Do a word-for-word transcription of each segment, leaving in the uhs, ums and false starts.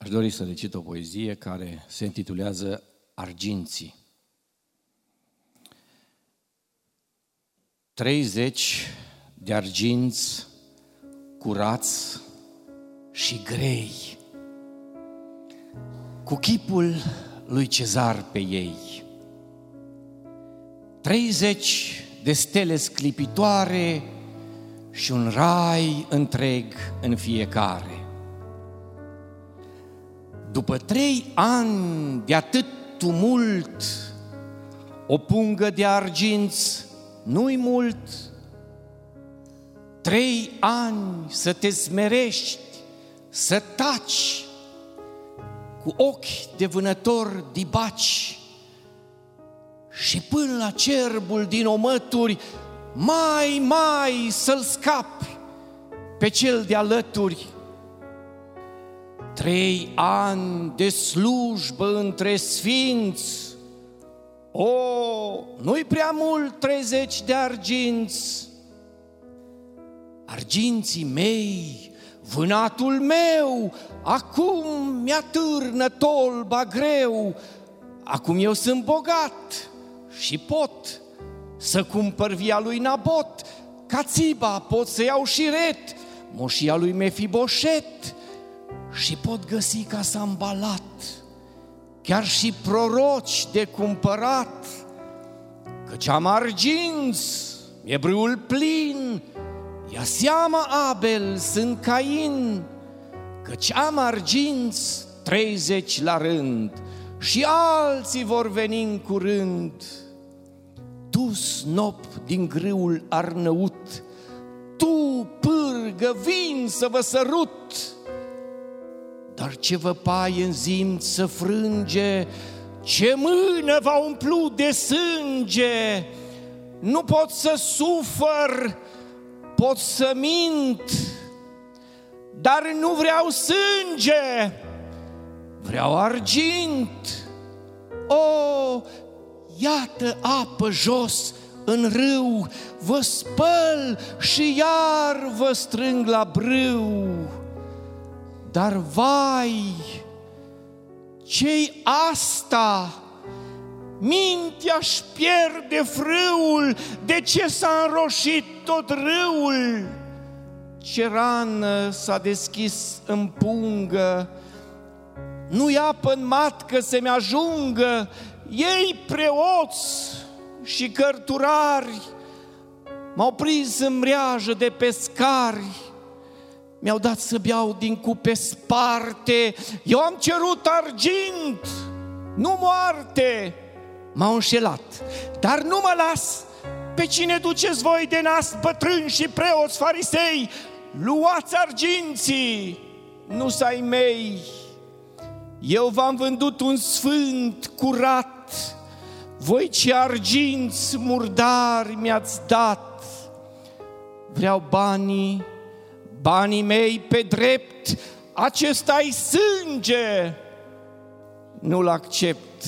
Aș dori să recit o poezie care se intitulează Arginții. Treizeci de arginți curați și grei, cu chipul lui Cezar pe ei. Treizeci de stele sclipitoare și un rai întreg în fiecare. După trei ani de atât tumult, o pungă de arginți nu-i mult. Trei ani să te smerești, să taci, cu ochi de vânător dibaci, și până la cerbul din omături, mai, mai să-l scapi pe cel de alături. Trei ani de slujbă între sfinți, o, nu-i prea mult treizeci de arginți. Arginții mei, vânatul meu, acum mi-atârnă tolba greu. Acum eu sunt bogat și pot să cumpăr via lui Nabot, ca țiba pot să iau și ret, moșia lui Mefiboset, și pot găsi ca Sambalat chiar și proroci de cumpărat, căci am arginți, e brâul plin, ia seama, Abel, sunt Cain, căci am arginți treizeci la rând și alții vor veni în curând. Tu, snop din grâul arnăut, tu, pârgă, vin să vă sărut. Dar ce văpaie în zimț să frânge, ce mână va umplu de sânge. Nu pot să sufăr, pot să mint, dar nu vreau sânge, vreau argint. O, iată apă jos în râu, vă spăl și iar vă strâng la brâu. Dar vai, ce-i asta? Mintea-și pierde frâul, de ce s-a înroșit tot râul? Ce rană s-a deschis în pungă, nu-i apă în matcă să-mi ajungă. Ei, preoți și cărturari, m-au prins în mreajă de pescari, mi-au dat să beau din cupe sparte. Eu am cerut argint, nu moarte. M-au înșelat, dar nu mă las. Pe cine duceți voi de nas, bătrâni și preoți farisei? Luați arginții, nu-s ai mei. Eu v-am vândut un sfânt curat, voi ce arginți murdari mi-ați dat. Vreau banii, banii mei pe drept, acesta-i sânge, nu-l accept.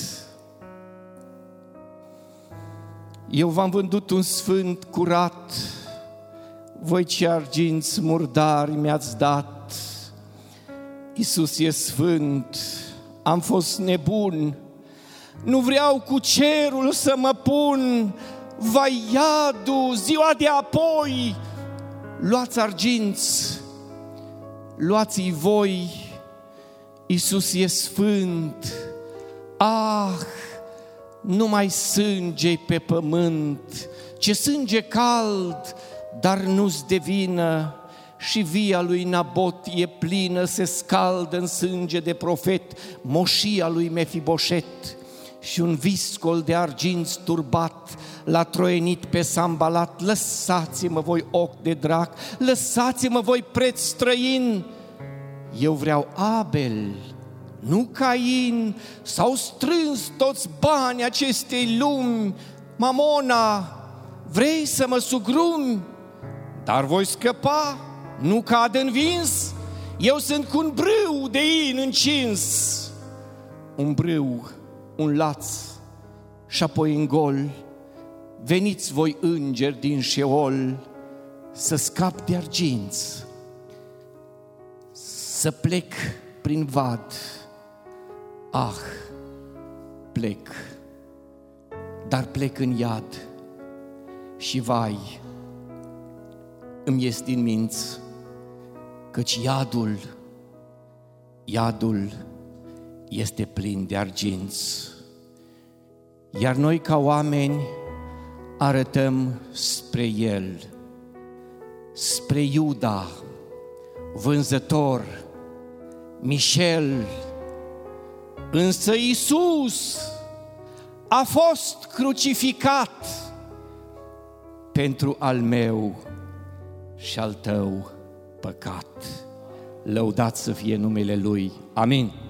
Eu v-am vândut un sfânt curat, voi ce arginți murdari mi-ați dat. Iisus e sfânt, am fost nebun, nu vreau cu cerul să mă pun. Vai iadu, ziua de apoi, luați arginți, luați-i voi, Iisus e sfânt. Ah, numai sânge pe pământ, ce sânge cald, dar nu-ți de vină. Și via lui Nabot e plină, se scaldă în sânge de profet, moșia lui Mefiboset. Și un viscol de arginți turbat l-a troienit pe Sambalat. Lăsați-mă voi, ochi de drac, lăsați-mă voi, preț străin. Eu vreau Abel, nu Cain. S-au strâns toți banii acestei lumi. Mamona, vrei să mă sugrumi? Dar voi scăpa, nu cad învins. Eu sunt cu un brâu de in încins. Un brâu, un laț și apoi în gol. Veniți voi, îngeri din Șeol, să scap de arginți, să plec prin vad, ah, plec, dar plec în iad și vai, îmi ies din minți, căci iadul, iadul este plin de arginți. Iar noi ca oameni arătăm spre El, spre Iuda, vânzător, Mișel, însă Iisus a fost crucificat pentru al meu și al tău păcat. Lăudat să fie numele Lui. Amin.